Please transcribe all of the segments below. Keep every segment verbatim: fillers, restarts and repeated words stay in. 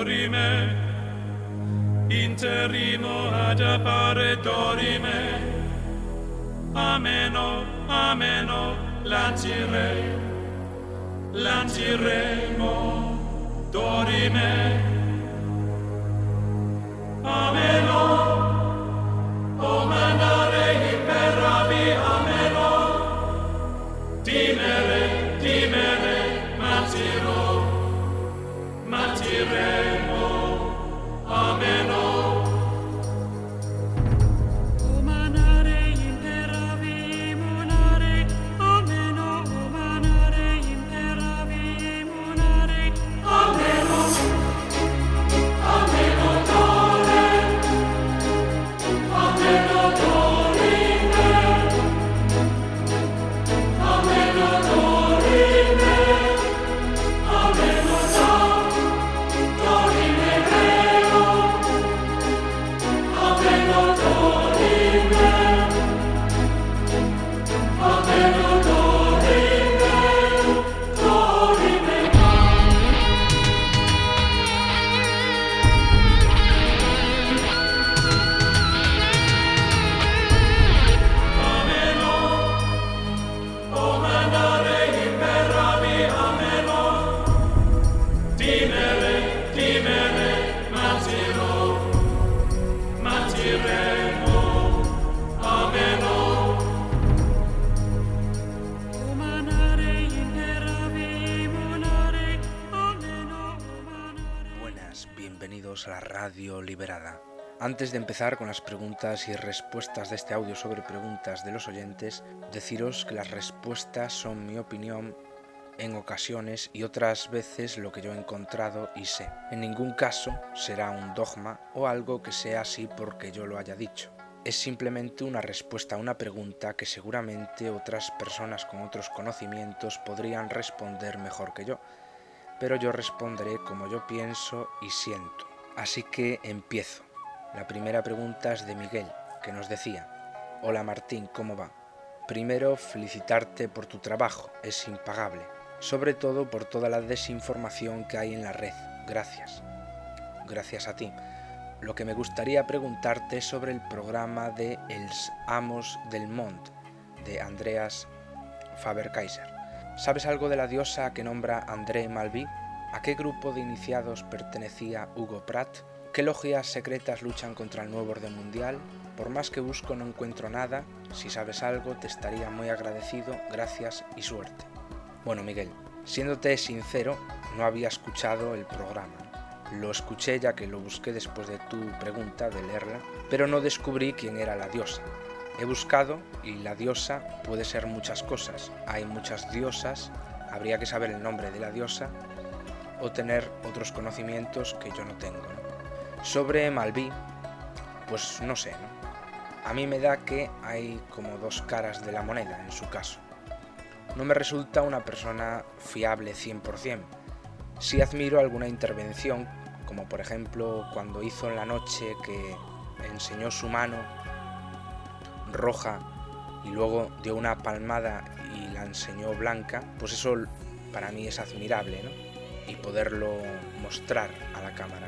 dorime, interimo ad appare dorime, ameno, ameno, lancire, lanciremo, dorime, ameno, o mandare imperavi, ameno, timere, timere, matiro, matiremo, ameno. A la Radio Liberada. Antes de empezar con las preguntas y respuestas de este audio sobre preguntas de los oyentes, deciros que las respuestas son mi opinión en ocasiones y otras veces lo que yo he encontrado y sé. En ningún caso será un dogma o algo que sea así porque yo lo haya dicho. Es simplemente una respuesta a una pregunta que seguramente otras personas con otros conocimientos podrían responder mejor que yo, pero yo responderé como yo pienso y siento. Así que empiezo. La primera pregunta es de Miguel, que nos decía: hola Martín, ¿cómo va? Primero, felicitarte por tu trabajo, es impagable, sobre todo por toda la desinformación que hay en la red. Gracias. Gracias a ti. Lo que me gustaría preguntarte es sobre el programa de Els Amos del Mont, de Andreas Faber-Kaiser. ¿Sabes algo de la diosa que nombra André Malby? ¿A qué grupo de iniciados pertenecía Hugo Pratt? ¿Qué logias secretas luchan contra el nuevo orden mundial? Por más que busco no encuentro nada. Si sabes algo te estaría muy agradecido. Gracias y suerte. Bueno, Miguel, siéndote sincero, no había escuchado el programa. Lo escuché ya que lo busqué después de tu pregunta, de leerla, pero no descubrí quién era la diosa. He buscado y la diosa puede ser muchas cosas. Hay muchas diosas, habría que saber el nombre de la diosa o tener otros conocimientos que yo no tengo, ¿no? Sobre Malby, pues no sé, ¿no? A mí me da que hay como dos caras de la moneda en su caso. No me resulta una persona fiable cien por ciento. Sí admiro alguna intervención, como por ejemplo cuando hizo en la noche que enseñó su mano roja y luego dio una palmada y la enseñó blanca, pues eso para mí es admirable, ¿no? Y poderlo mostrar a la cámara.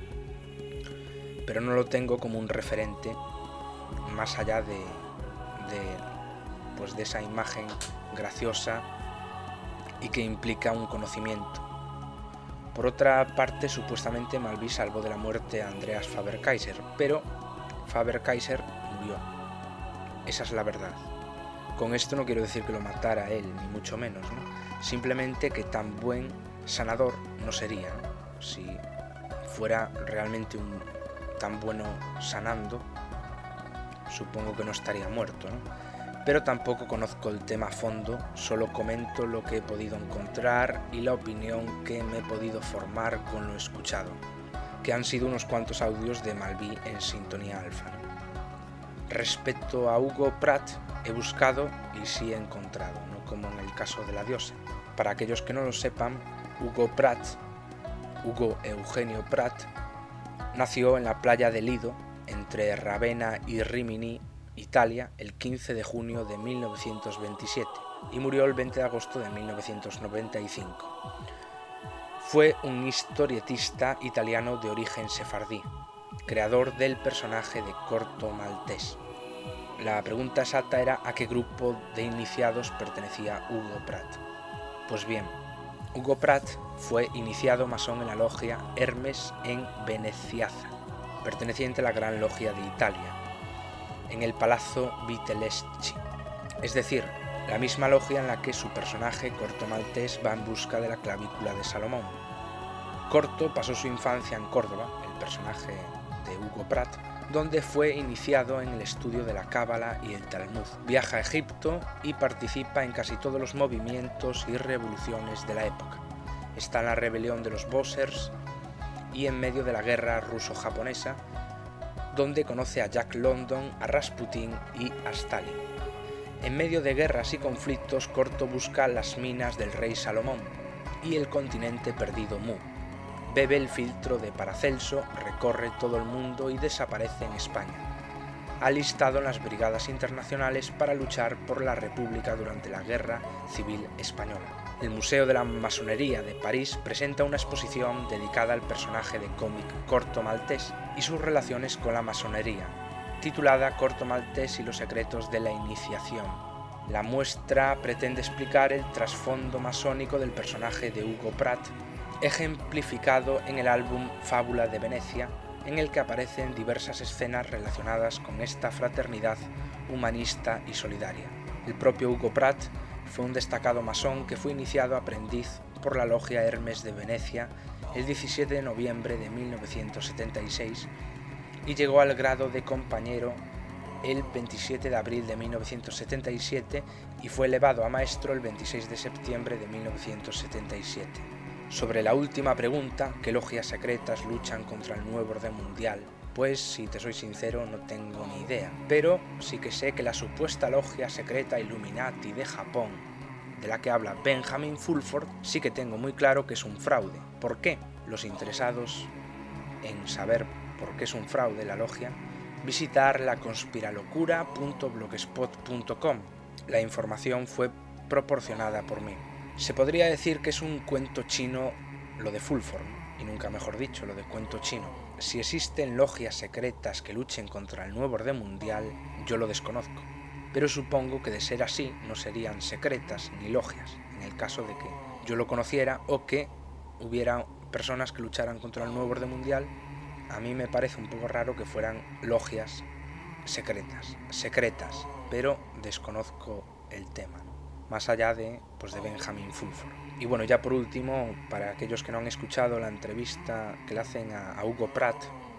Pero no lo tengo como un referente más allá de, de, pues de esa imagen graciosa y que implica un conocimiento. Por otra parte, supuestamente Malby salvó de la muerte a Andreas Faber-Kaiser, pero Faber-Kaiser murió. Esa es la verdad. Con esto no quiero decir que lo matara él, ni mucho menos, ¿no? Simplemente que tan buen sanador no sería, ¿no? Si fuera realmente un tan bueno sanando, supongo que no estaría muerto, ¿no? Pero tampoco conozco el tema a fondo, solo comento lo que he podido encontrar y la opinión que me he podido formar con lo escuchado, que han sido unos cuantos audios de Malby en Sintonía Alfa, ¿no? Respecto a Hugo Pratt, he buscado y sí he encontrado, no como en el caso de la diosa. Para aquellos que no lo sepan, Hugo Pratt, Hugo Eugenio Pratt, nació en la playa de Lido, entre Ravenna y Rimini, Italia, el quince de junio de mil novecientos veintisiete y murió el veinte de agosto de mil novecientos noventa y cinco. Fue un historietista italiano de origen sefardí, creador del personaje de Corto Maltese. La pregunta exacta era a qué grupo de iniciados pertenecía Hugo Pratt. Pues bien, Hugo Pratt fue iniciado masón en la logia Hermes en Veneziaza, perteneciente a la Gran Logia de Italia, en el Palazzo Vitelleschi, es decir, la misma logia en la que su personaje Corto Maltese va en busca de la clavícula de Salomón. Corto pasó su infancia en Córdoba, el personaje de Hugo Pratt, donde fue iniciado en el estudio de la Cábala y el Talmud. Viaja a Egipto y participa en casi todos los movimientos y revoluciones de la época. Está en la rebelión de los Bósers y en medio de la guerra ruso-japonesa, donde conoce a Jack London, a Rasputín y a Stalin. En medio de guerras y conflictos, Corto busca las minas del rey Salomón y el continente perdido Mu. Bebe el filtro de Paracelso, recorre todo el mundo y desaparece en España. Alistado en las brigadas internacionales para luchar por la República durante la Guerra Civil Española. El Museo de la Masonería de París presenta una exposición dedicada al personaje de cómic Corto Maltese y sus relaciones con la masonería, titulada Corto Maltese y los secretos de la iniciación. La muestra pretende explicar el trasfondo masónico del personaje de Hugo Pratt, ejemplificado en el álbum Fábula de Venecia, en el que aparecen diversas escenas relacionadas con esta fraternidad humanista y solidaria. El propio Hugo Pratt fue un destacado masón que fue iniciado aprendiz por la logia Hermes de Venecia el diecisiete de noviembre de mil novecientos setenta y seis y llegó al grado de compañero el veintisiete de abril de mil novecientos setenta y siete y fue elevado a maestro el veintiséis de septiembre de mil novecientos setenta y siete. Sobre la última pregunta, ¿qué logias secretas luchan contra el nuevo orden mundial? Pues, si te soy sincero, no tengo ni idea, pero sí que sé que la supuesta logia secreta Illuminati de Japón, de la que habla Benjamin Fulford, sí que tengo muy claro que es un fraude. ¿Por qué? Los interesados en saber por qué es un fraude la logia, visitar la conspiralocura punto blogspot punto com. La información fue proporcionada por mí. Se podría decir que es un cuento chino lo de Fulford, y nunca mejor dicho, lo de cuento chino. Si existen logias secretas que luchen contra el nuevo orden mundial, yo lo desconozco, pero supongo que de ser así no serían secretas ni logias, en el caso de que yo lo conociera o que hubiera personas que lucharan contra el nuevo orden mundial. A mí me parece un poco raro que fueran logias secretas, secretas, pero desconozco el tema, ¿no? Más allá de, pues, de Benjamin Fulford. Y bueno, ya por último, para aquellos que no han escuchado la entrevista que le hacen a, a Hugo Pratt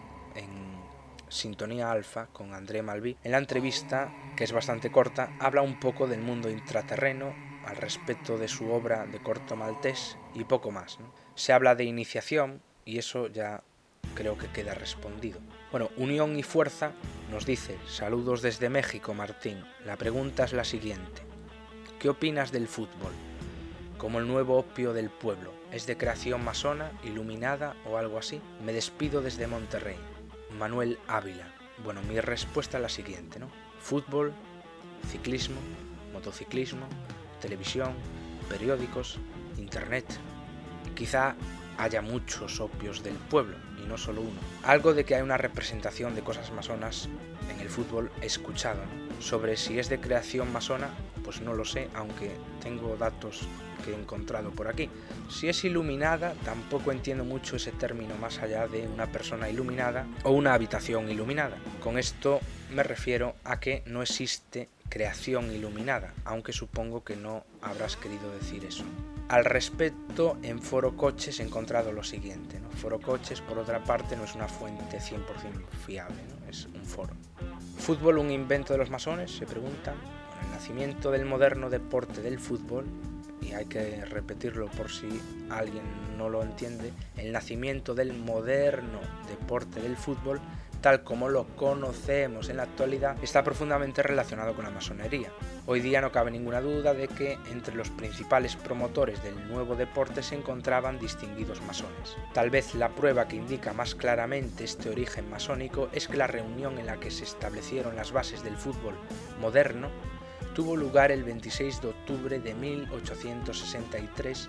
en Sintonía Alfa con André Malví, en la entrevista, que es bastante corta, habla un poco del mundo intraterreno al respecto de su obra de Corto Maltese y poco más, ¿no? Se habla de iniciación y eso ya creo que queda respondido. Bueno, Unión y Fuerza nos dice: saludos desde México, Martín. La pregunta es la siguiente: ¿qué opinas del fútbol? Como el nuevo opio del pueblo, ¿es de creación masona, iluminada o algo así? Me despido desde Monterrey. Manuel Ávila. Bueno, mi respuesta es la siguiente, ¿no? Fútbol, ciclismo, motociclismo, televisión, periódicos, internet. Quizá haya muchos opios del pueblo y no solo uno. Algo de que hay una representación de cosas masonas en el fútbol he escuchado, ¿no? Sobre si es de creación masona, pues no lo sé, aunque tengo datos que he encontrado por aquí. Si es iluminada, tampoco entiendo mucho ese término más allá de una persona iluminada o una habitación iluminada. Con esto me refiero a que no existe creación iluminada, aunque supongo que no habrás querido decir eso. Al respecto, en Foro Coches he encontrado lo siguiente, ¿no? Foro Coches, por otra parte, no es una fuente cien por ciento fiable, ¿no? Es un foro. ¿Fútbol un invento de los masones?, se preguntan. Bueno, el nacimiento del moderno deporte del fútbol, y hay que repetirlo por si alguien no lo entiende, el nacimiento del moderno deporte del fútbol, tal como lo conocemos en la actualidad, está profundamente relacionado con la masonería. Hoy día no cabe ninguna duda de que entre los principales promotores del nuevo deporte se encontraban distinguidos masones. Tal vez la prueba que indica más claramente este origen masónico es que la reunión en la que se establecieron las bases del fútbol moderno tuvo lugar el veintiséis de octubre de mil ochocientos sesenta y tres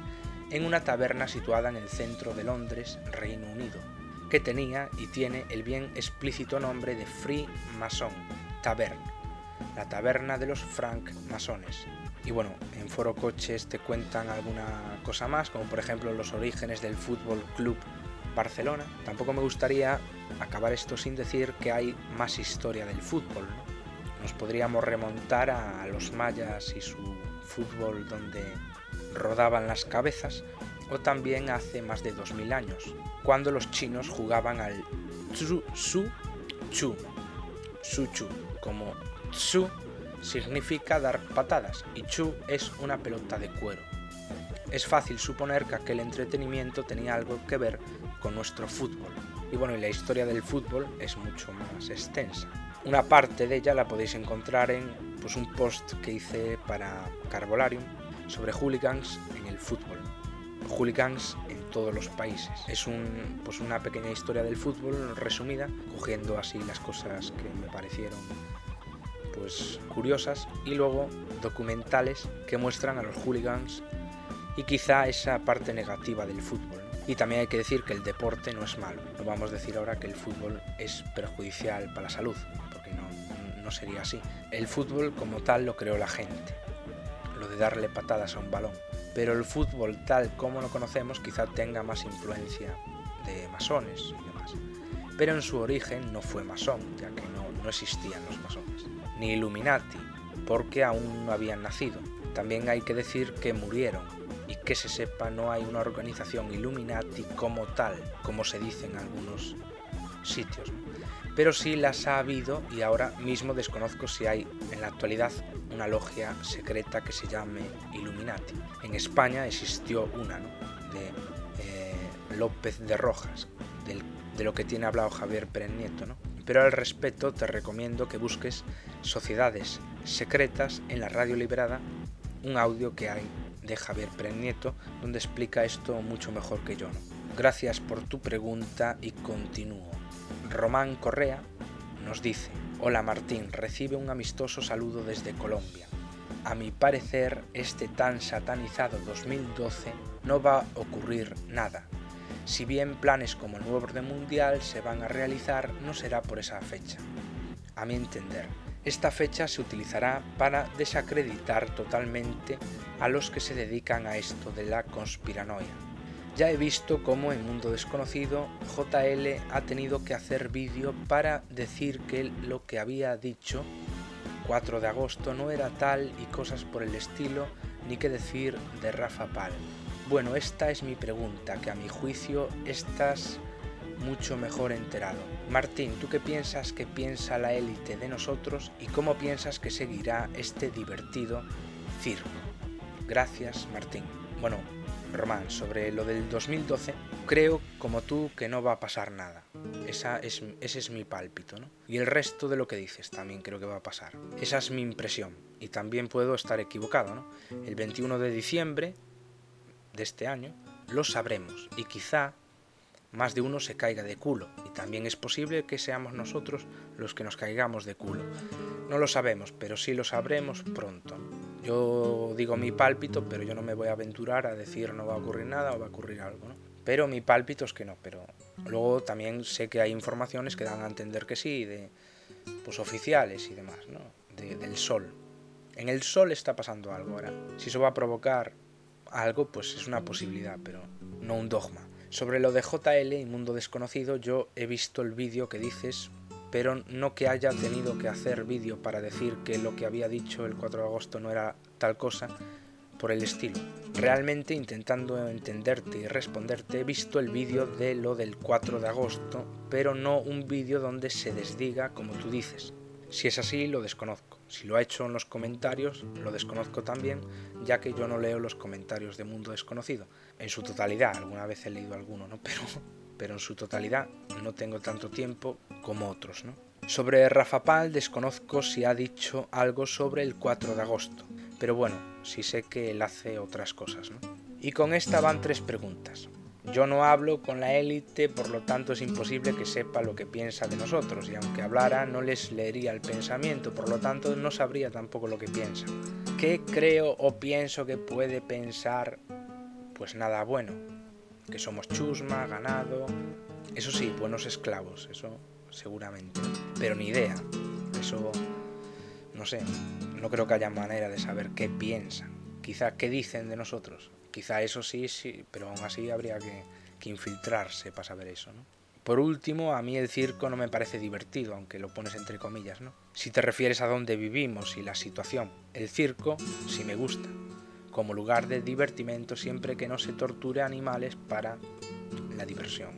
en una taberna situada en el centro de Londres, Reino Unido, que tenía y tiene el bien explícito nombre de Free Mason Tavern, la taberna de los francmasones. Y bueno, en Foro Coches te cuentan alguna cosa más, como por ejemplo los orígenes del Fútbol Club Barcelona. Tampoco me gustaría acabar esto sin decir que hay más historia del fútbol, ¿no? Nos podríamos remontar a los mayas y su fútbol donde rodaban las cabezas, o también hace más de dos mil años, cuando los chinos jugaban al Tzu Su Chu, Su Chu, como Tzu significa dar patadas y Chu es una pelota de cuero. Es fácil suponer que aquel entretenimiento tenía algo que ver con nuestro fútbol. Y bueno, y la historia del fútbol es mucho más extensa. Una parte de ella la podéis encontrar en pues, un post que hice para Carbolarium sobre hooligans en el fútbol. Hooligans en todos los países. Es un, pues una pequeña historia del fútbol resumida, cogiendo así las cosas que me parecieron pues curiosas, y luego documentales que muestran a los hooligans y quizá esa parte negativa del fútbol. Y también hay que decir que el deporte no es malo. No vamos a decir ahora que el fútbol es perjudicial para la salud, porque no, no sería así. El fútbol como tal lo creó la gente, lo de darle patadas a un balón. Pero el fútbol tal como lo conocemos quizá tenga más influencia de masones y demás. Pero en su origen no fue masón, ya que no, no existían los masones. Ni Illuminati, porque aún no habían nacido. También hay que decir que murieron, y que se sepa no hay una organización Illuminati como tal, como se dice en algunos sitios, ¿no? Pero sí las ha habido, y ahora mismo desconozco si hay en la actualidad una logia secreta que se llame Illuminati. En España existió una, ¿no? de eh, López de Rojas, del, de lo que tiene hablado Javier Pérez Nieto, ¿no? Pero al respecto te recomiendo que busques Sociedades Secretas en la Radio Liberada, un audio que hay de Javier Pérez Nieto donde explica esto mucho mejor que yo, ¿no? Gracias por tu pregunta y continúo. Román Correa nos dice: hola Martín, recibe un amistoso saludo desde Colombia. A mi parecer, este tan satanizado dos mil doce no va a ocurrir nada. Si bien planes como el nuevo orden mundial se van a realizar, no será por esa fecha. A mi entender, esta fecha se utilizará para desacreditar totalmente a los que se dedican a esto de la conspiranoia. Ya he visto cómo en Mundo Desconocido J L ha tenido que hacer vídeo para decir que lo que había dicho cuatro de agosto no era tal y cosas por el estilo, ni qué decir de Rafa Pal. Bueno, esta es mi pregunta, que a mi juicio estás mucho mejor enterado. Martín, ¿tú qué piensas que piensa la élite de nosotros y cómo piensas que seguirá este divertido circo? Gracias, Martín. Bueno, Román, sobre lo del dos mil doce, creo, como tú, que no va a pasar nada. Esa es, ese es mi pálpito, ¿no? Y el resto de lo que dices también creo que va a pasar. Esa es mi impresión. Y también puedo estar equivocado, ¿no? El veintiuno de diciembre de este año lo sabremos. Y quizá más de uno se caiga de culo. Y también es posible que seamos nosotros los que nos caigamos de culo. No lo sabemos, pero sí lo sabremos pronto. Yo digo mi pálpito, pero yo no me voy a aventurar a decir no va a ocurrir nada o va a ocurrir algo, ¿no? Pero mi pálpito es que no, pero luego también sé que hay informaciones que dan a entender que sí, de pues oficiales y demás, ¿no? De, del Sol. En el Sol está pasando algo ahora. Si eso va a provocar algo, pues es una posibilidad, pero no un dogma. Sobre lo de J L y Mundo Desconocido, yo he visto el vídeo que dices, pero no que haya tenido que hacer vídeo para decir que lo que había dicho el cuatro de agosto no era tal cosa por el estilo. Realmente, intentando entenderte y responderte, he visto el vídeo de lo del cuatro de agosto, pero no un vídeo donde se desdiga como tú dices. Si es así, lo desconozco. Si lo ha hecho en los comentarios, lo desconozco también, ya que yo no leo los comentarios de Mundo Desconocido. En su totalidad, alguna vez he leído alguno, ¿no? Pero, pero en su totalidad no tengo tanto tiempo como otros, ¿no? Sobre Rafa Pal, desconozco si ha dicho algo sobre el cuatro de agosto. Pero bueno, sí sé que él hace otras cosas, ¿no? Y con esta van tres preguntas. Yo no hablo con la élite, por lo tanto es imposible que sepa lo que piensa de nosotros, y aunque hablara no les leería el pensamiento, por lo tanto no sabría tampoco lo que piensa. ¿Qué creo o pienso que puede pensar pues nada bueno, que somos chusma, ganado, eso sí, buenos esclavos, eso seguramente, pero ni idea, eso no sé, no creo que haya manera de saber qué piensan, quizá qué dicen de nosotros, quizá eso sí, sí, pero aún así habría que, que infiltrarse para saber eso, ¿no? Por último, a mí el circo no me parece divertido, aunque lo pones entre comillas, ¿no? Si te refieres a dónde vivimos y la situación, el circo sí me gusta, como lugar de divertimento siempre que no se torture a animales para la diversión.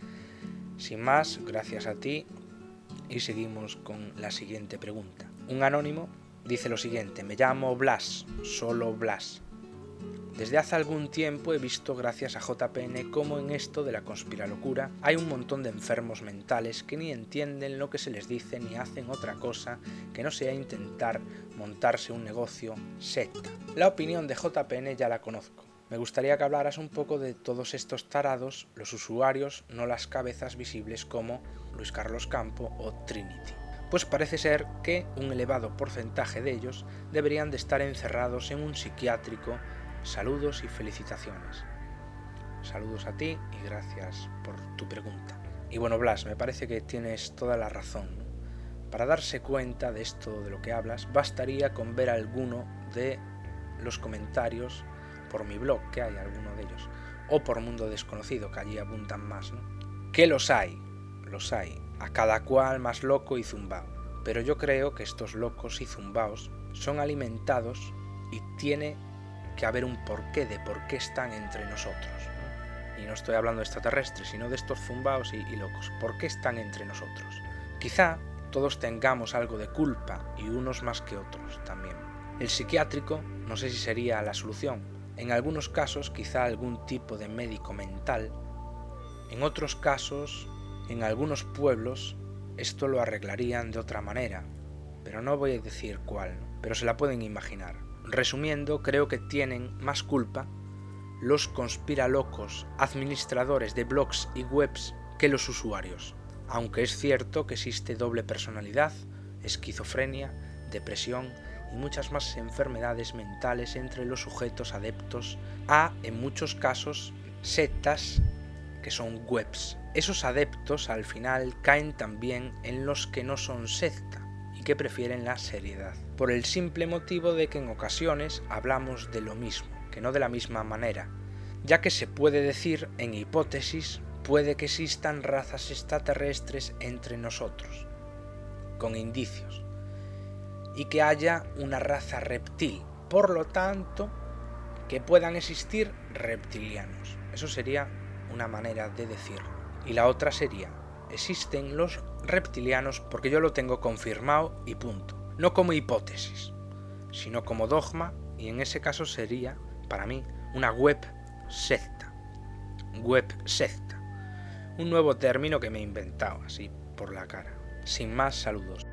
Sin más, gracias a ti y seguimos con la siguiente pregunta. Un anónimo dice lo siguiente: me llamo Blas, solo Blas. Desde hace algún tiempo he visto, gracias a J P N, cómo en esto de la conspiralocura hay un montón de enfermos mentales que ni entienden lo que se les dice ni hacen otra cosa que no sea intentar montarse un negocio secta. La opinión de J P N ya la conozco. Me gustaría que hablaras un poco de todos estos tarados, los usuarios, no las cabezas visibles como Luis Carlos Campo o Trinity. Pues parece ser que un elevado porcentaje de ellos deberían de estar encerrados en un psiquiátrico. Saludos y felicitaciones. Saludos a ti y gracias por tu pregunta. Y bueno, Blas, me parece que tienes toda la razón, ¿no? Para darse cuenta de esto de lo que hablas, bastaría con ver alguno de los comentarios por mi blog, que hay alguno de ellos, o por Mundo Desconocido, que allí abundan más, ¿no? Que los hay, los hay, a cada cual más loco y zumbao. Pero yo creo que estos locos y zumbaos son alimentados y tiene que haber un porqué de por qué están entre nosotros, ¿no? Y no estoy hablando de extraterrestres, sino de estos zumbaos y, y locos. ¿Por qué están entre nosotros? Quizá todos tengamos algo de culpa y unos más que otros también. El psiquiátrico no sé si sería la solución. En algunos casos quizá algún tipo de médico mental. En otros casos, en algunos pueblos, esto lo arreglarían de otra manera. Pero no voy a decir cuál, ¿no? Pero se la pueden imaginar. Resumiendo, creo que tienen más culpa los conspiralocos administradores de blogs y webs que los usuarios, aunque es cierto que existe doble personalidad, esquizofrenia, depresión y muchas más enfermedades mentales entre los sujetos adeptos a, en muchos casos, sectas que son webs. Esos adeptos al final caen también en los que no son secta, que prefieren la seriedad, por el simple motivo de que en ocasiones hablamos de lo mismo, que no de la misma manera, ya que se puede decir, en hipótesis, puede que existan razas extraterrestres entre nosotros, con indicios, y que haya una raza reptil, por lo tanto, que puedan existir reptilianos. Eso sería una manera de decirlo. Y la otra sería, existen los reptilianos porque yo lo tengo confirmado y punto. No como hipótesis, sino como dogma, y en ese caso sería, para mí, una web secta. Web secta. Un nuevo término que me he inventado así por la cara. Sin más, saludos.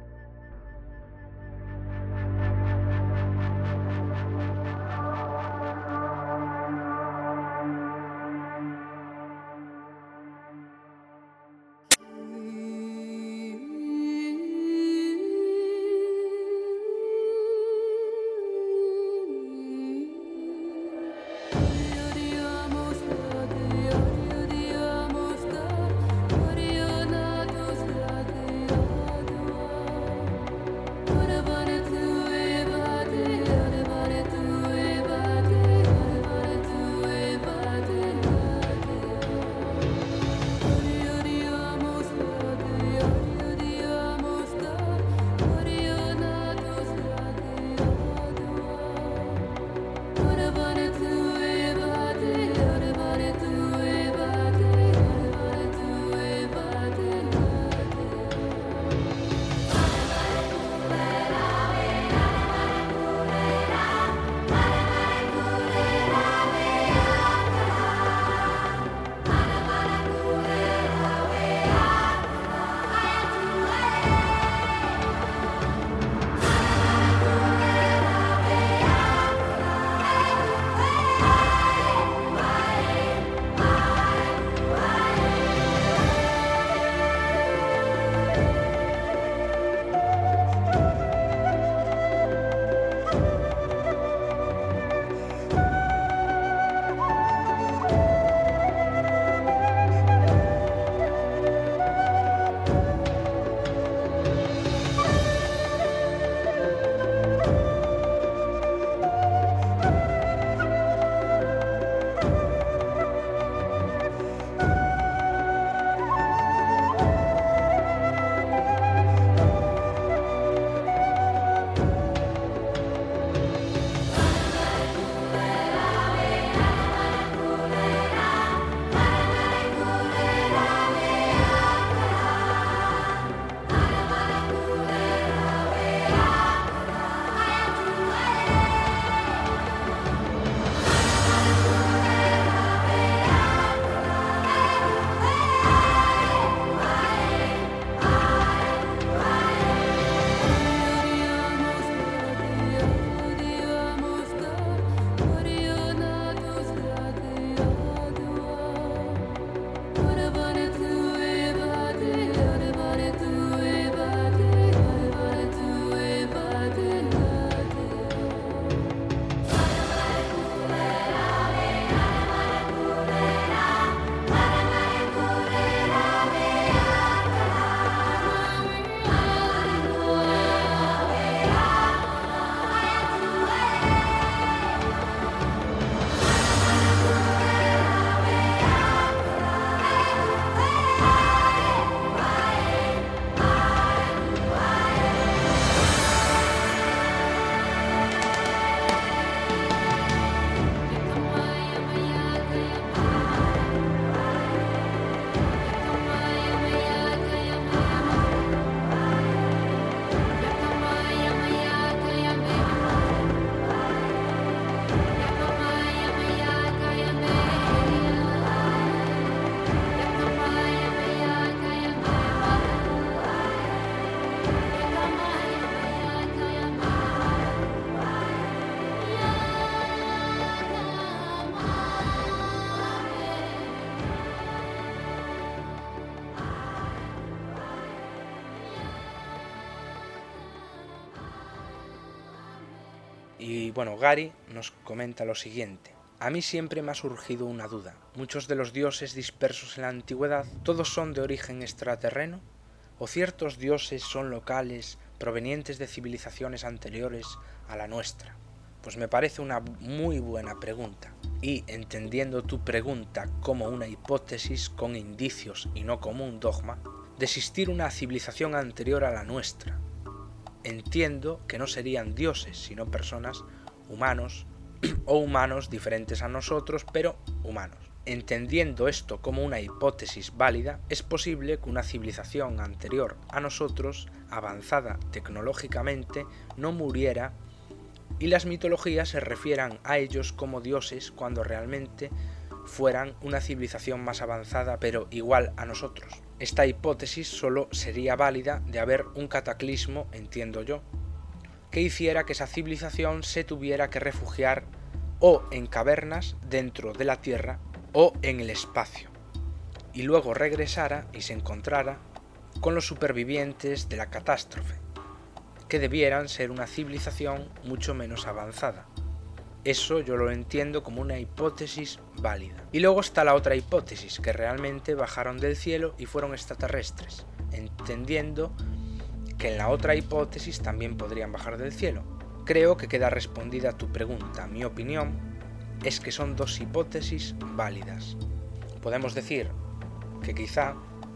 Y bueno, Gary nos comenta lo siguiente. A mí siempre me ha surgido una duda. Muchos de los dioses dispersos en la antigüedad, ¿todos son de origen extraterreno? ¿O ciertos dioses son locales, provenientes de civilizaciones anteriores a la nuestra? Pues me parece una muy buena pregunta. Y entendiendo tu pregunta como una hipótesis con indicios y no como un dogma, de existir una civilización anterior a la nuestra, entiendo que no serían dioses, sino personas, humanos, o humanos diferentes a nosotros, pero humanos. Entendiendo esto como una hipótesis válida, es posible que una civilización anterior a nosotros, avanzada tecnológicamente, no muriera y las mitologías se refieran a ellos como dioses cuando realmente fueran una civilización más avanzada pero igual a nosotros. Esta hipótesis solo sería válida de haber un cataclismo, entiendo yo, que hiciera que esa civilización se tuviera que refugiar o en cavernas dentro de la Tierra o en el espacio, y luego regresara y se encontrara con los supervivientes de la catástrofe, que debieran ser una civilización mucho menos avanzada. Eso yo lo entiendo como una hipótesis válida. Y luego está la otra hipótesis, que realmente bajaron del cielo y fueron extraterrestres, entendiendo que en la otra hipótesis también podrían bajar del cielo. Creo que queda respondida tu pregunta. Mi opinión es que son dos hipótesis válidas. Podemos decir que quizá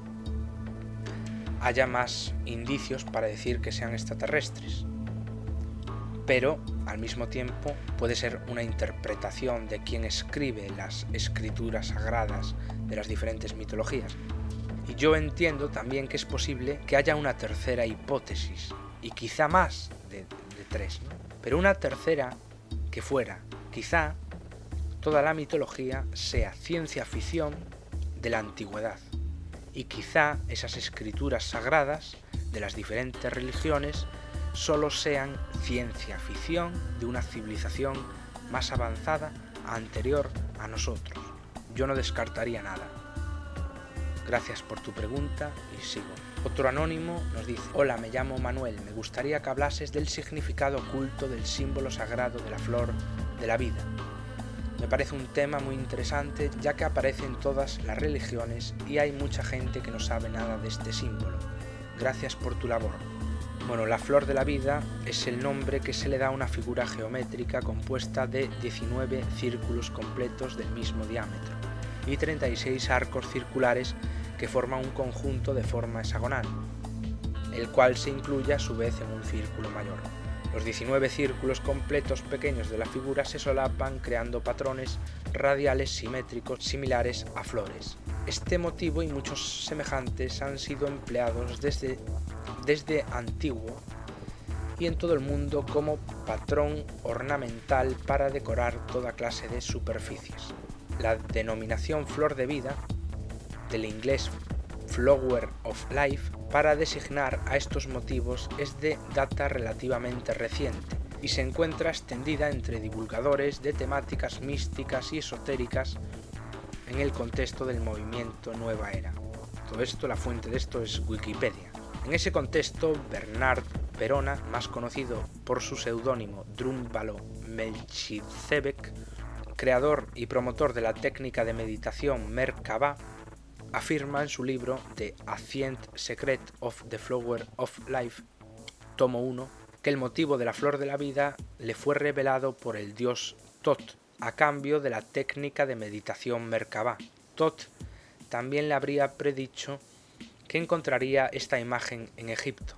haya más indicios para decir que sean extraterrestres, pero al mismo tiempo puede ser una interpretación de quien escribe las escrituras sagradas de las diferentes mitologías. Y yo entiendo también que es posible que haya una tercera hipótesis, y quizá más de, de tres, ¿no? Pero una tercera que fuera, quizá, toda la mitología sea ciencia ficción de la antigüedad, y quizá esas escrituras sagradas de las diferentes religiones solo sean ciencia ficción de una civilización más avanzada, anterior a nosotros. Yo no descartaría nada. Gracias por tu pregunta y sigo. Otro anónimo nos dice: hola, me llamo Manuel, me gustaría que hablases del significado oculto del símbolo sagrado de la flor de la vida. Me parece un tema muy interesante, ya que aparece en todas las religiones y hay mucha gente que no sabe nada de este símbolo. Gracias por tu labor. Bueno, la flor de la vida es el nombre que se le da a una figura geométrica compuesta de diecinueve círculos completos del mismo diámetro y treinta y seis arcos circulares que forman un conjunto de forma hexagonal, el cual se incluye a su vez en un círculo mayor. Los diecinueve círculos completos pequeños de la figura se solapan creando patrones radiales simétricos similares a flores. Este motivo y muchos semejantes han sido empleados desde, desde antiguo y en todo el mundo como patrón ornamental para decorar toda clase de superficies. La denominación flor de vida, del inglés Flower of Life, para designar a estos motivos es de data relativamente reciente y se encuentra extendida entre divulgadores de temáticas místicas y esotéricas en el contexto del movimiento Nueva Era. Todo esto, la fuente de esto es Wikipedia. En ese contexto, Bernard Perona, más conocido por su seudónimo Drúmbalo Melchizedek, creador y promotor de la técnica de meditación Merkabah, afirma en su libro The Ancient Secret of the Flower of Life, tomo uno, que el motivo de la flor de la vida le fue revelado por el dios Tot, a cambio de la técnica de meditación Merkabah. Tot también le habría predicho que encontraría esta imagen en Egipto.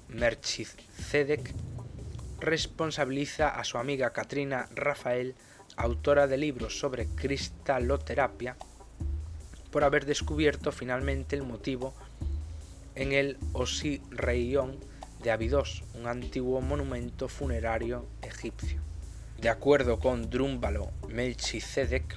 Melchizedek responsabiliza a su amiga Katrina Rafael, autora de libros sobre cristaloterapia, por haber descubierto finalmente el motivo en el Osirreion de Abidos, un antiguo monumento funerario egipcio. De acuerdo con Drúmbalo Melchizedek,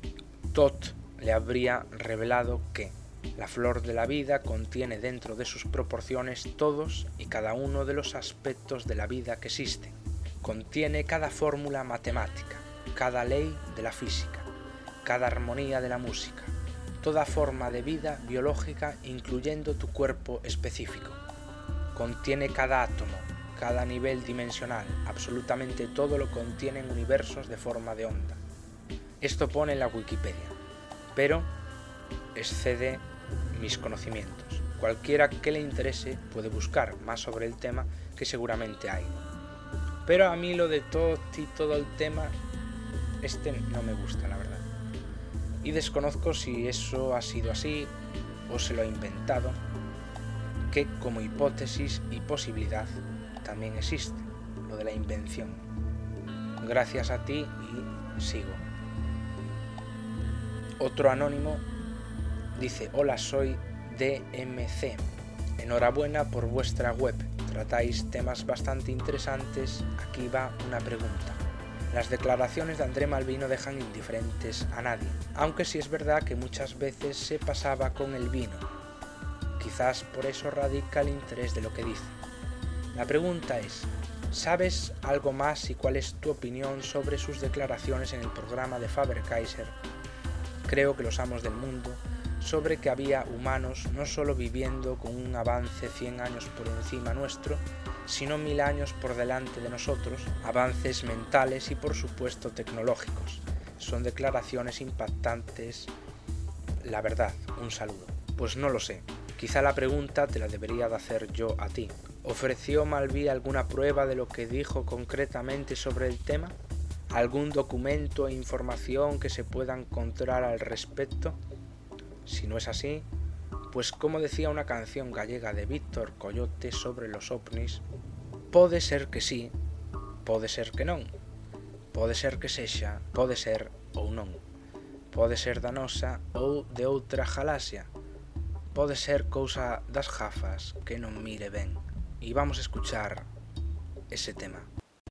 Tot le habría revelado que la flor de la vida contiene dentro de sus proporciones todos y cada uno de los aspectos de la vida que existen. Contiene cada fórmula matemática, cada ley de la física, cada armonía de la música, toda forma de vida biológica incluyendo tu cuerpo específico. Contiene cada átomo, cada nivel dimensional, absolutamente todo lo contienen universos de forma de onda. Esto pone en la Wikipedia, pero excede mis conocimientos. Cualquiera que le interese puede buscar más sobre el tema, que seguramente hay. Pero a mí lo de todo y todo el tema, este no me gusta, la verdad. Y desconozco si eso ha sido así o se lo ha inventado, que como hipótesis y posibilidad también existe, lo de la invención. Gracias a ti y sigo. Otro anónimo dice: hola, soy D M C. Enhorabuena por vuestra web. Tratáis temas bastante interesantes. Aquí va una pregunta. Las declaraciones de André Malví no dejan indiferentes a nadie, aunque sí es verdad que muchas veces se pasaba con el vino. Quizás por eso radica el interés de lo que dice. La pregunta es: ¿sabes algo más y cuál es tu opinión sobre sus declaraciones en el programa de Faber-Kaiser? Creo que los amos del mundo, sobre que había humanos no solo viviendo con un avance cien años por encima nuestro, sino mil años por delante de nosotros, avances mentales y por supuesto tecnológicos. Son declaraciones impactantes. La verdad, un saludo. Pues no lo sé, quizá la pregunta te la debería de hacer yo a ti. ¿Ofreció Malví alguna prueba de lo que dijo concretamente sobre el tema? ¿Algún documento e información que se pueda encontrar al respecto? Si no es así, pues como decía una canción gallega de Víctor Coyote sobre los ovnis, pode ser que sí, pode ser que non, pode ser que sexa, pode ser ou non, pode ser da nosa ou de outra galaxia, pode ser cousa das gafas que non mire ben. E vamos a escuchar ese tema.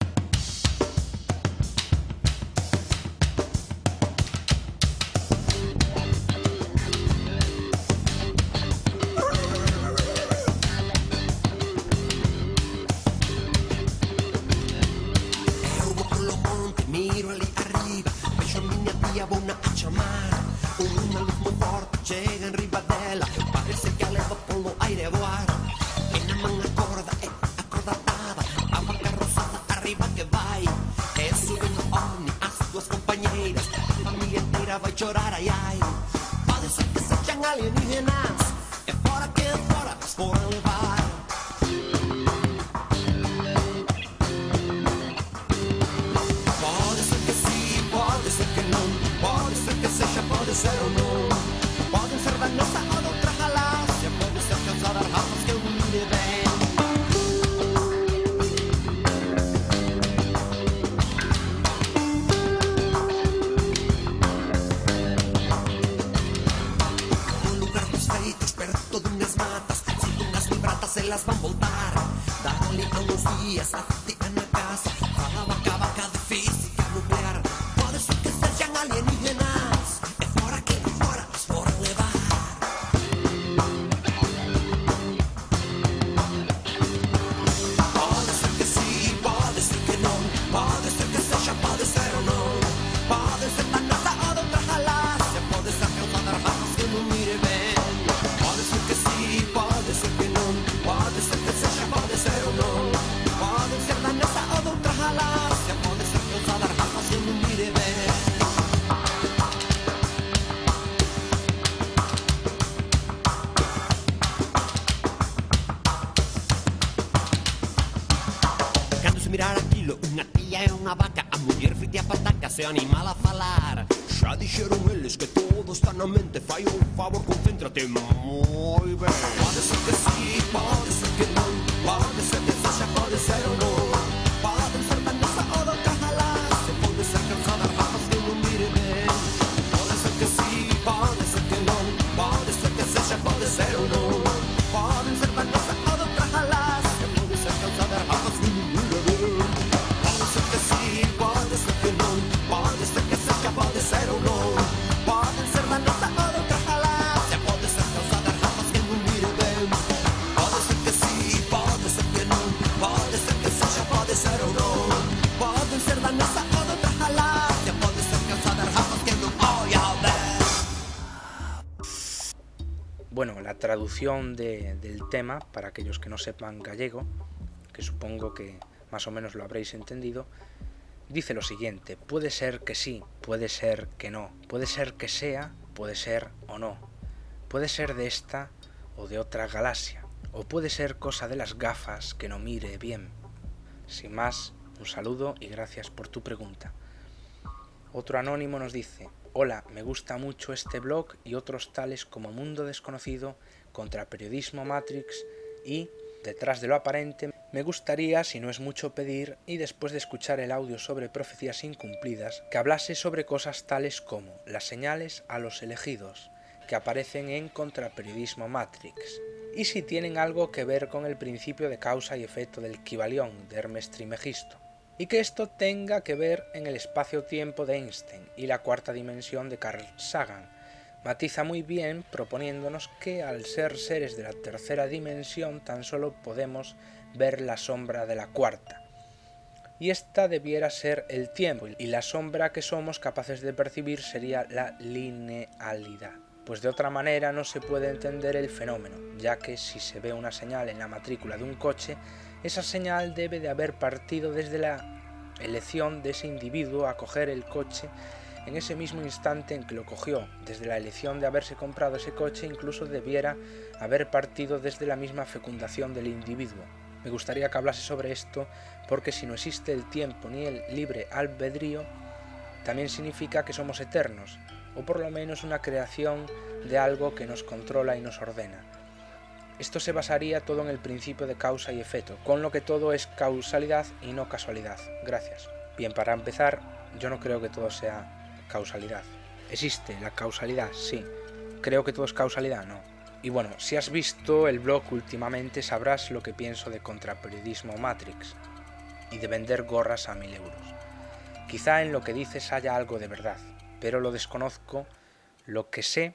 Vai chorar, ai, ai. Pode ser que sejam alienígenas. É fora que é fora, mas foram levar. Pode ser que sim, pode ser que não. Pode ser que seja, pode ser ou não. Podem ser da nossa ou de outra galáxia. Pode ser causada por raças que eu não mire bem. Elas vão voltar. Dali a uns dias, até na casa. Falava cabaca de física nuclear. Pode ser que sejam alienígenas. É fora que de fora nos foram levar. Pode ser que sim, pode ser que não. Pode ser que seja, pode ser ou não. Pode ser da nossa ou de outra galáxia. Pode ser causada por raças que não mire bem. Pode ser que sim, pode ser que não. Pode ser que seja, pode ser ou não. Pode ser da nossa ou de outra galáxia. Pode ser causada por raças que não mire bem. Cando se mirar aquilo, unha tía e unha vaca, a muller frite a pataca, se animal a falar. Xa dixeron eles que todo está na mente. Fai un favor, concéntrate moi ben. Pode ser que sí, pode ser que non. Pode ser que sexa, pode ser ou non. Pode ser da nosa ou de outra galáxia. Pode ser cansada por raças que non mire ben. Pode ser que sí, pode ser que non. Pode ser que sexa, pode ser ou non. Pode ser da nosa ou de outra galáxia. Pode ser cansada por raças que non mire ben. Pode ser que sí, pode ser que non. Pode ser que sexa, pode ser ou non. Pode ser da nosa ou de outra galáxia. Pode ser causada por raças que non mire ben. Pode ser que sí, pode ser que non. Pode ser que sexa, pode ser ou non. Pode ser da nosa ou de outra galáxia. Pode ser causada por raças que non oia ben. Bueno, la traducción de, del tema, para aquellos que no sepan gallego, que que supongo que más o menos lo habréis entendido, dice lo siguiente: puede ser que sí, puede ser que no, puede ser que sea, puede ser o no, puede ser de esta o de otra galaxia, o puede ser cosa de las gafas que no mire bien. Sin más, un saludo y gracias por tu pregunta. Otro anónimo nos dice: hola, me gusta mucho este blog y otros tales como Mundo Desconocido, Contraperiodismo Matrix y Detrás de lo Aparente. Me gustaría, si no es mucho pedir, y después de escuchar el audio sobre profecías incumplidas, que hablase sobre cosas tales como las señales a los elegidos, que aparecen en Contraperiodismo Matrix, y si tienen algo que ver con el principio de causa y efecto del Kybalión de Hermes Trismegisto, y que esto tenga que ver en el espacio-tiempo de Einstein y la cuarta dimensión de Carl Sagan. Matiza muy bien proponiéndonos que al ser seres de la tercera dimensión tan solo podemos ver la sombra de la cuarta, y esta debiera ser el tiempo, y la sombra que somos capaces de percibir sería la linealidad, pues de otra manera no se puede entender el fenómeno, ya que si se ve una señal en la matrícula de un coche, esa señal debe de haber partido desde la elección de ese individuo a coger el coche en ese mismo instante en que lo cogió. Desde la elección de haberse comprado ese coche incluso debiera haber partido desde la misma fecundación del individuo. Me gustaría que hablase sobre esto porque si no existe el tiempo ni el libre albedrío, también significa que somos eternos, o por lo menos una creación de algo que nos controla y nos ordena. Esto se basaría todo en el principio de causa y efecto, con lo que todo es causalidad y no casualidad. Gracias. Bien, para empezar, yo no creo que todo sea causalidad. ¿Existe la causalidad? Sí. ¿Creo que todo es causalidad? No. Y bueno, si has visto el blog últimamente sabrás lo que pienso de Contraperiodismo Matrix y de vender gorras a mil euros. Quizá en lo que dices haya algo de verdad, pero lo desconozco. Lo que sé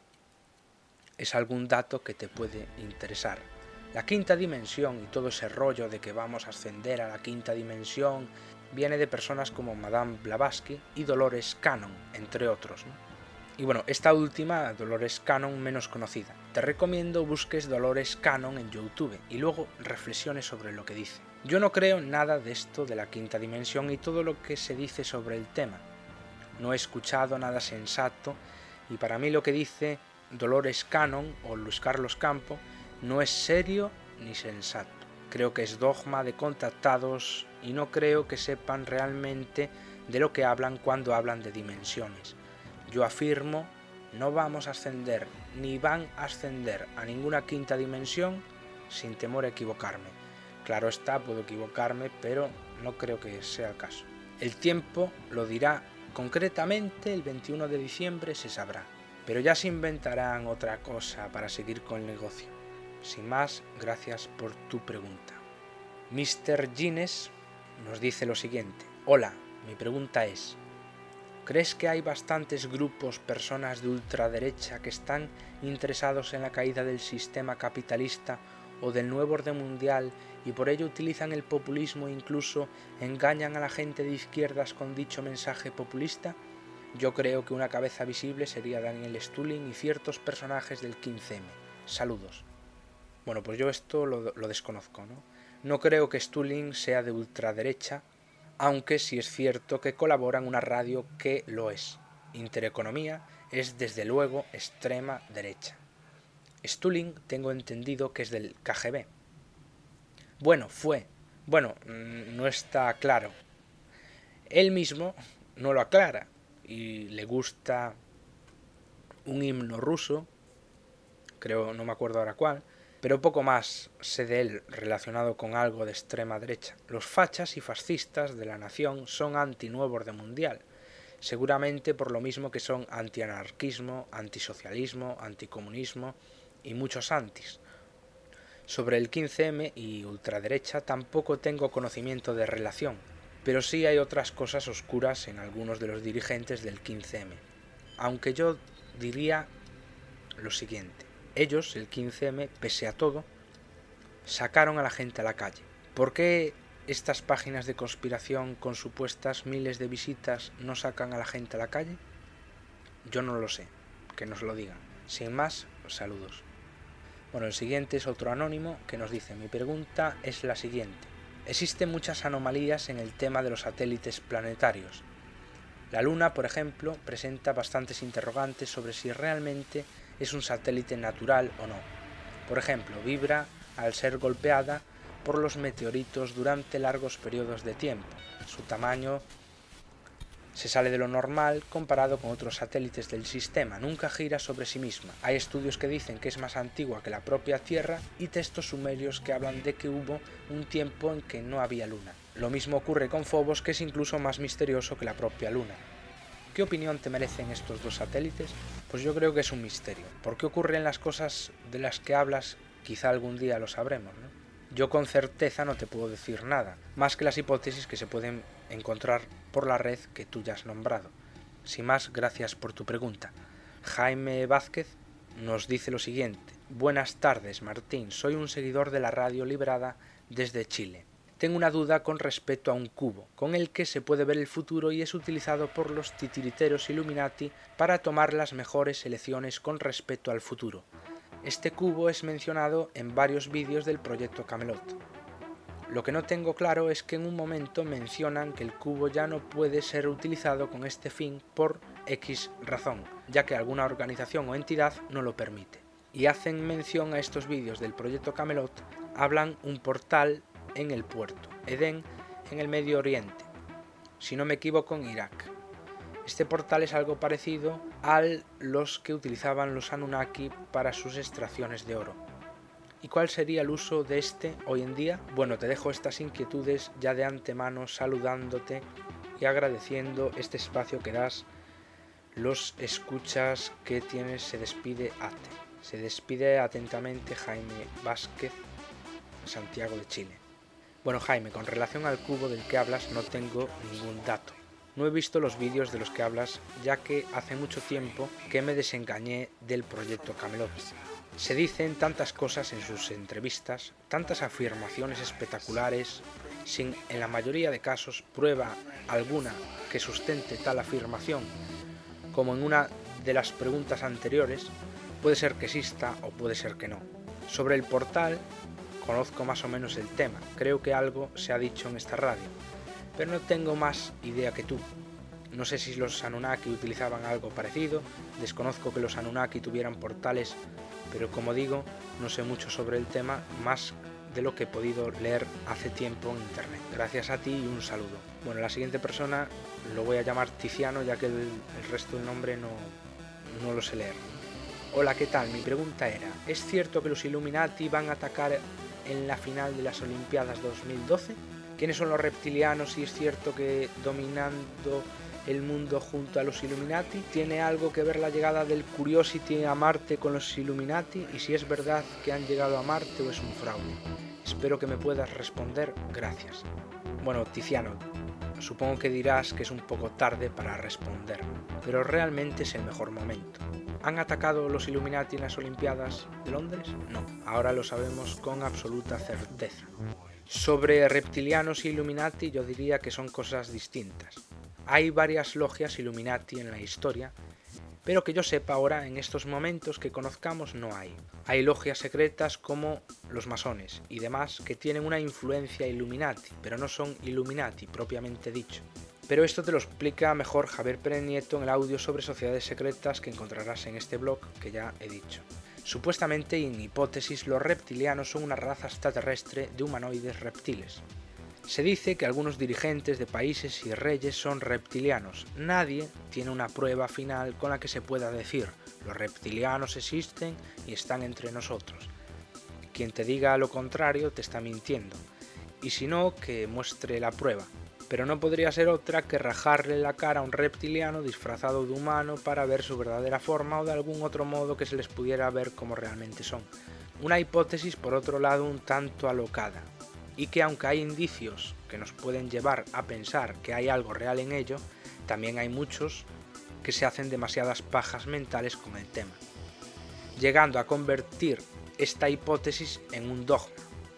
es algún dato que te puede interesar. La quinta dimensión y todo ese rollo de que vamos a ascender a la quinta dimensión viene de personas como Madame Blavatsky y Dolores Cannon, entre otros, ¿no? Y bueno, esta última, Dolores Cannon, menos conocida. Te recomiendo busques Dolores Cannon en YouTube y luego reflexiones sobre lo que dice. Yo no creo en nada de esto de la quinta dimensión y todo lo que se dice sobre el tema. No he escuchado nada sensato y para mí lo que dice Dolores Cannon o Luis Carlos Campo no es serio ni sensato. Creo que es dogma de contactados y no creo que sepan realmente de lo que hablan cuando hablan de dimensiones. Yo afirmo, no vamos a ascender ni van a ascender a ninguna quinta dimensión sin temor a equivocarme. Claro está, puedo equivocarme, pero no creo que sea el caso. El tiempo lo dirá concretamente, el veintiuno de diciembre se sabrá, pero ya se inventarán otra cosa para seguir con el negocio. Sin más, gracias por tu pregunta. mister Gines nos dice lo siguiente: hola, mi pregunta es, ¿crees que hay bastantes grupos, personas de ultraderecha que están interesados en la caída del sistema capitalista o del nuevo orden mundial y por ello utilizan el populismo e incluso engañan a la gente de izquierdas con dicho mensaje populista? Yo creo que una cabeza visible sería Daniel Stulin y ciertos personajes del quince eme. Saludos. Bueno, pues yo esto lo, lo desconozco, ¿no? No creo que Stulin sea de ultraderecha, aunque sí es cierto que colabora en una radio que lo es. Intereconomía es desde luego extrema derecha. Stulin tengo entendido que es del K G B. Bueno, fue. Bueno, no está claro. Él mismo no lo aclara y le gusta un himno ruso, creo, no me acuerdo ahora cuál, pero poco más sé de él relacionado con algo de extrema derecha. Los fachas y fascistas de la nación son anti-nuevo orden mundial, seguramente por lo mismo que son anti-anarquismo, antisocialismo, anticomunismo y muchos antis. Sobre el quince eme y ultraderecha tampoco tengo conocimiento de relación, pero sí hay otras cosas oscuras en algunos de los dirigentes del quince eme. Aunque yo diría lo siguiente: ellos, el quince eme, pese a todo, sacaron a la gente a la calle. ¿Por qué estas páginas de conspiración con supuestas miles de visitas no sacan a la gente a la calle? Yo no lo sé, que nos lo digan. Sin más, saludos. Bueno, el siguiente es otro anónimo que nos dice: mi pregunta es la siguiente. Existen muchas anomalías en el tema de los satélites planetarios. La Luna, por ejemplo, presenta bastantes interrogantes sobre si realmente es un satélite natural o no. Por ejemplo, vibra al ser golpeada por los meteoritos durante largos periodos de tiempo. Su tamaño se sale de lo normal comparado con otros satélites del sistema, nunca gira sobre sí misma. Hay estudios que dicen que es más antigua que la propia Tierra y textos sumerios que hablan de que hubo un tiempo en que no había luna. Lo mismo ocurre con Phobos, que es incluso más misterioso que la propia luna. ¿Qué opinión te merecen estos dos satélites? Pues yo creo que es un misterio. ¿Por qué ocurren las cosas de las que hablas? Quizá algún día lo sabremos, ¿no? Yo con certeza no te puedo decir nada, más que las hipótesis que se pueden encontrar por la red que tú ya has nombrado. Sin más, gracias por tu pregunta. Jaime Vázquez nos dice lo siguiente. Buenas tardes, Martín. Soy un seguidor de la Radio Liberada desde Chile. Tengo una duda con respecto a un cubo, con el que se puede ver el futuro y es utilizado por los titiriteros Illuminati para tomar las mejores elecciones con respecto al futuro. Este cubo es mencionado en varios vídeos del proyecto Camelot. Lo que no tengo claro es que en un momento mencionan que el cubo ya no puede ser utilizado con este fin por X razón, ya que alguna organización o entidad no lo permite. Y hacen mención a estos vídeos del proyecto Camelot, hablan un portal en el puerto, Edén, en el Medio Oriente, si no me equivoco en Irak. Este portal es algo parecido a los que utilizaban los Anunnaki para sus extracciones de oro. ¿Y cuál sería el uso de este hoy en día? Bueno, te dejo estas inquietudes ya de antemano saludándote y agradeciendo este espacio que das. Los escuchas que tienes, se despide Ate. Se despide atentamente Jaime Vázquez, Santiago de Chile. Bueno, Jaime, con relación al cubo del que hablas no tengo ningún dato. No he visto los vídeos de los que hablas, ya que hace mucho tiempo que me desengañé del proyecto Camelot. Se dicen tantas cosas en sus entrevistas, tantas afirmaciones espectaculares, sin, en la mayoría de casos, prueba alguna que sustente tal afirmación, como en una de las preguntas anteriores. Puede ser que exista o puede ser que no. Sobre el portal, conozco más o menos el tema, creo que algo se ha dicho en esta radio, pero no tengo más idea que tú. No sé si los Anunnaki utilizaban algo parecido, desconozco que los Anunnaki tuvieran portales, pero como digo, no sé mucho sobre el tema, más de lo que he podido leer hace tiempo en internet. Gracias a ti y un saludo. Bueno, la siguiente persona lo voy a llamar Tiziano, ya que el, el resto del nombre no, no lo sé leer. Hola, ¿qué tal? Mi pregunta era, ¿es cierto que los Illuminati van a atacar en la final de las Olimpiadas dos mil doce? ¿Quiénes son los reptilianos y es cierto que dominando el mundo junto a los Illuminati? ¿Tiene algo que ver la llegada del Curiosity a Marte con los Illuminati? Y si es verdad que han llegado a Marte o es un fraude. Espero que me puedas responder, gracias. Bueno, Tiziano, supongo que dirás que es un poco tarde para responder, pero realmente es el mejor momento. ¿Han atacado los Illuminati en las Olimpiadas de Londres? No, ahora lo sabemos con absoluta certeza. Sobre reptilianos y Illuminati yo diría que son cosas distintas. Hay varias logias Illuminati en la historia, pero que yo sepa ahora, en estos momentos que conozcamos, no hay. Hay logias secretas como los masones y demás que tienen una influencia Illuminati, pero no son Illuminati propiamente dicho. Pero esto te lo explica mejor Javier Pérez Nieto en el audio sobre sociedades secretas que encontrarás en este blog que ya he dicho. Supuestamente y en hipótesis, los reptilianos son una raza extraterrestre de humanoides reptiles. Se dice que algunos dirigentes de países y reyes son reptilianos. Nadie tiene una prueba final con la que se pueda decir los reptilianos existen y están entre nosotros. Quien te diga lo contrario te está mintiendo, y si no, que muestre la prueba. Pero no podría ser otra que rajarle la cara a un reptiliano disfrazado de humano para ver su verdadera forma o de algún otro modo que se les pudiera ver como realmente son. Una hipótesis, por otro lado, un tanto alocada, y que aunque hay indicios que nos pueden llevar a pensar que hay algo real en ello, también hay muchos que se hacen demasiadas pajas mentales con el tema, llegando a convertir esta hipótesis en un dogma,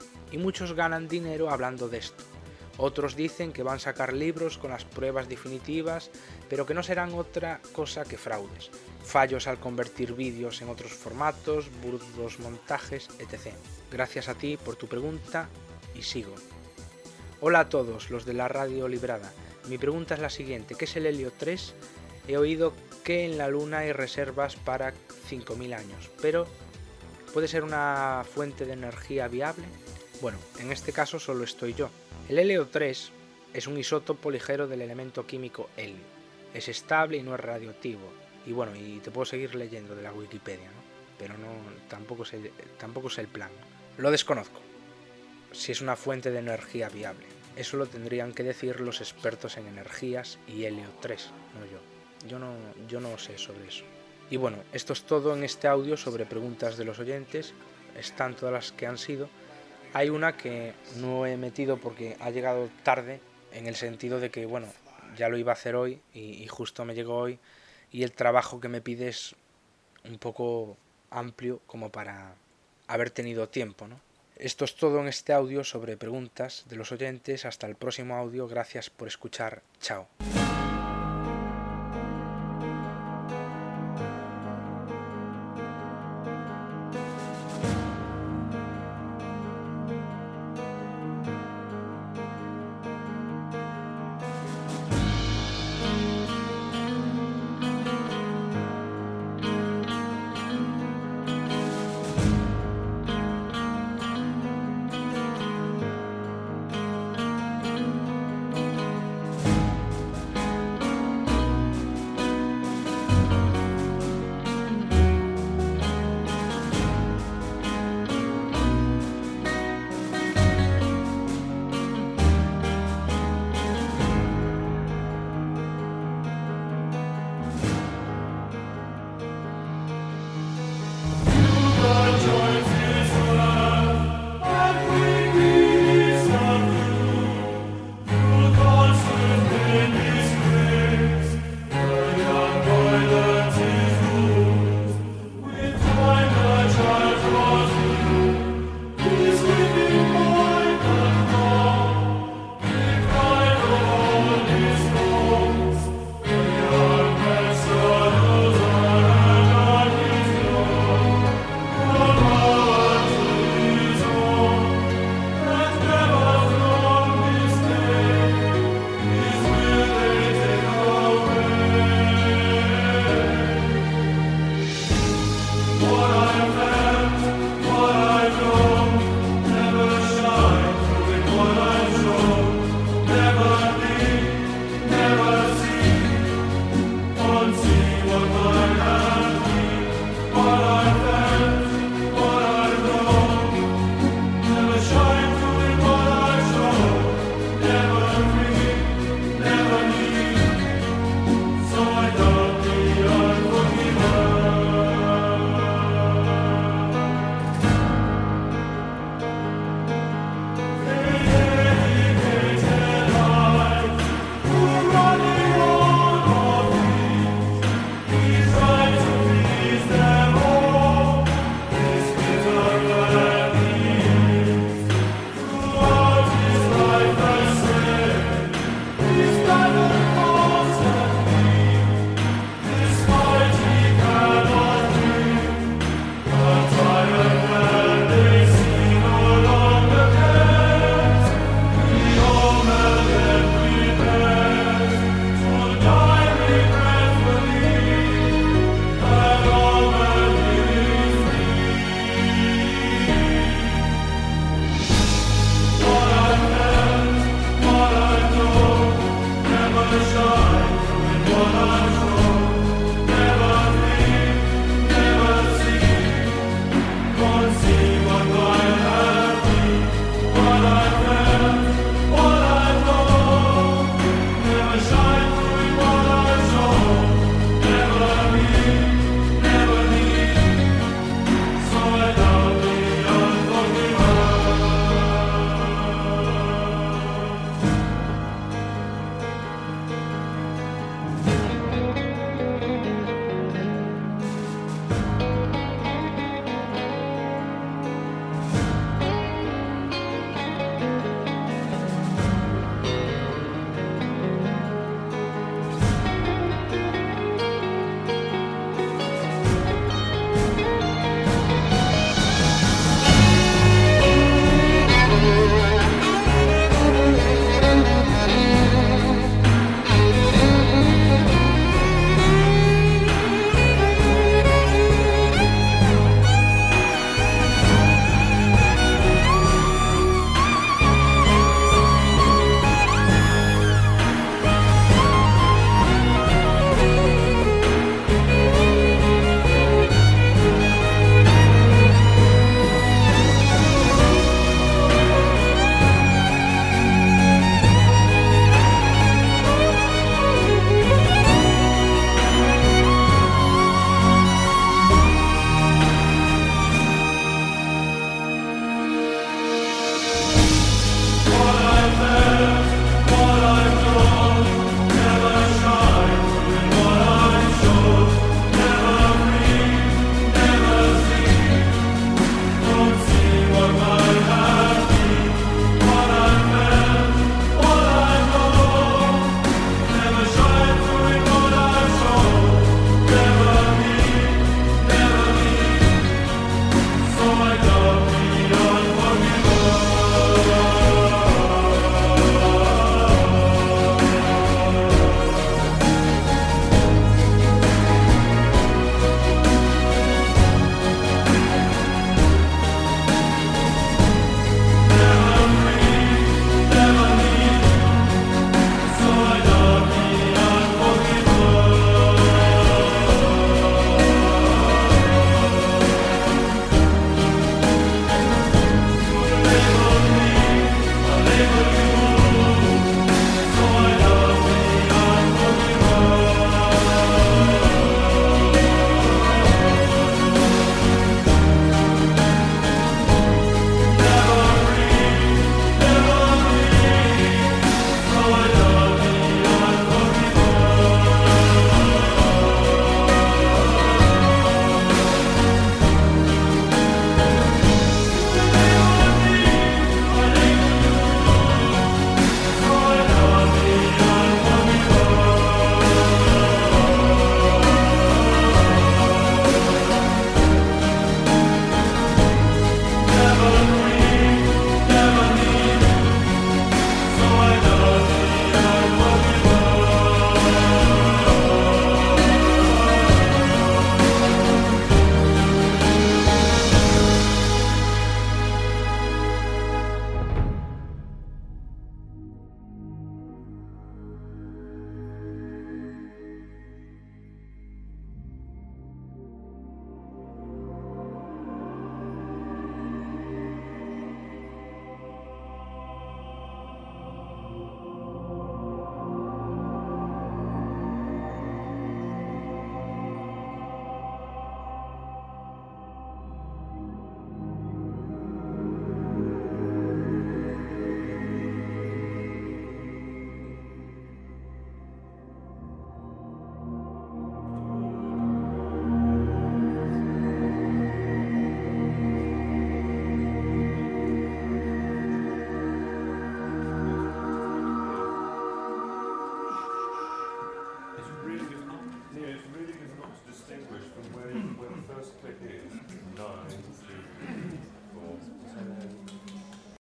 y muchos ganan dinero hablando de esto. Otros dicen que van a sacar libros con las pruebas definitivas, pero que no serán otra cosa que fraudes, fallos al convertir vídeos en otros formatos, burdos montajes, etcétera. Gracias a ti por tu pregunta y sigo. Hola a todos los de la Radio Liberada. Mi pregunta es la siguiente: ¿qué es el helio tres? He oído que en la Luna hay reservas para cinco mil años, pero ¿puede ser una fuente de energía viable? Bueno, en este caso solo estoy yo. El helio tres es un isótopo ligero del elemento químico helio. Es estable y no es radioactivo. Y bueno, y te puedo seguir leyendo de la Wikipedia, ¿no? Pero no, tampoco sé, tampoco sé el plan. Lo desconozco, si es una fuente de energía viable. Eso lo tendrían que decir los expertos en energías y helio tres, no yo. Yo no, yo no sé sobre eso. Y bueno, esto es todo en este audio sobre preguntas de los oyentes. Están todas las que han sido. Hay una que no he metido porque ha llegado tarde, en el sentido de que, bueno, ya lo iba a hacer hoy y, y justo me llegó hoy, y el trabajo que me pide es un poco amplio como para haber tenido tiempo, ¿no? Esto es todo en este audio sobre preguntas de los oyentes. Hasta el próximo audio. Gracias por escuchar. Chao.